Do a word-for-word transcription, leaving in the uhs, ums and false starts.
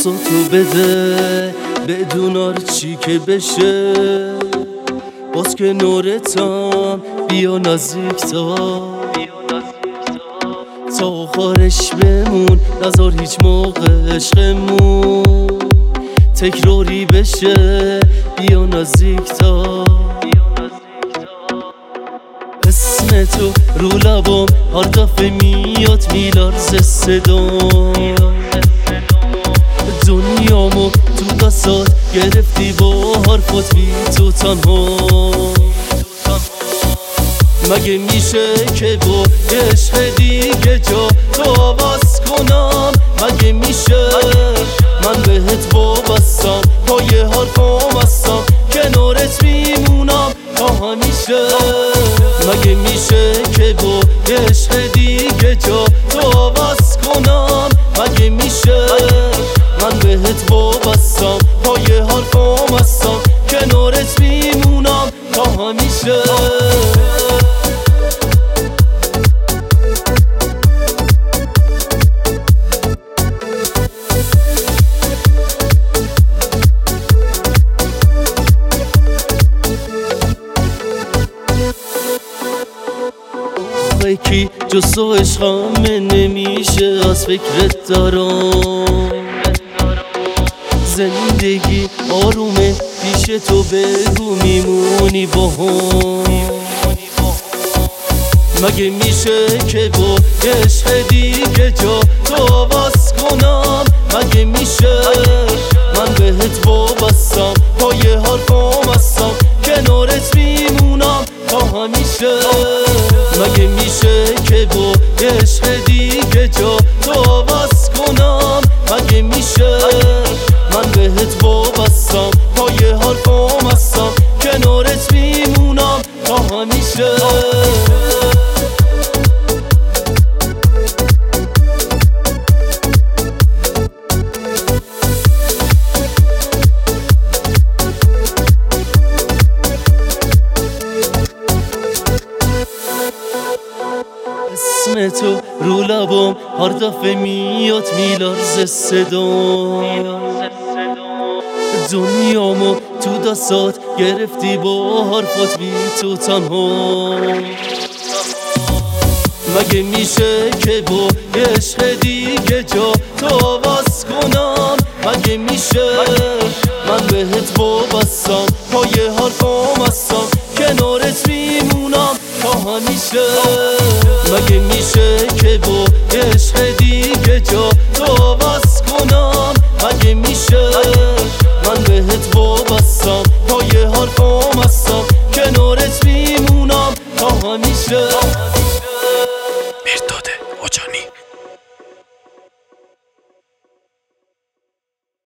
بساتو بده بدون هر چی که بشه، باز که نورتم بیا نزدیک تا تا آخرش بمون، نذار هیچ موقع عشقمون تکراری بشه. بیا نزدیک تا اسم تو رو لبام هر دفعه میاد میلرزه صدام، دنیامو تو دستات گرفتی با حرفات بی تو تنها. مگه میشه که با عشق دیگه جا تو عوض کنم؟ مگه میشه من بهت وابستم، پای حرفام هستم، کنارت میمونم تا همیشه. مگه میشه که با عشق دیگه جا تو عوض کنم؟ مگه میشه من بهت وابستم، پای حرفام هستم، کنارت میمونم تا همیشه. کی جز تو عشقم نمیشه از فکرت دارم، زندگی آرومه پیش تو، بگو میمونی با هم. مگه میشه که با عشق دیگه جا تو عوض کنم؟ مگه میشه من بهت وابستم، پای حرفام هستم، کنارت میمونم تا همیشه. مگه میشه که با عشق دیگه جا تو عوض کنم؟ مگه میشه من بهت وابستم، پای حرفام هستم، کنارت میمونم تا همیشه. اسم تو رو لبام هر دفعه میاد میلرزه صدام، دنیامو تو دستات گرفتی با حرفات بی تو تنها. مگه میشه که با عشق دیگه جا تو عوض کنم؟ مگه میشه من بهت وابستم، پای حرفام هستم، کنارت میمونم تا همیشه. مگه میشه که با عشق دیگه جا تو عوض کنم؟ مگه میشه من بهت وابستم، پای حرفام هستم، کنارت میمونم تا همیشه.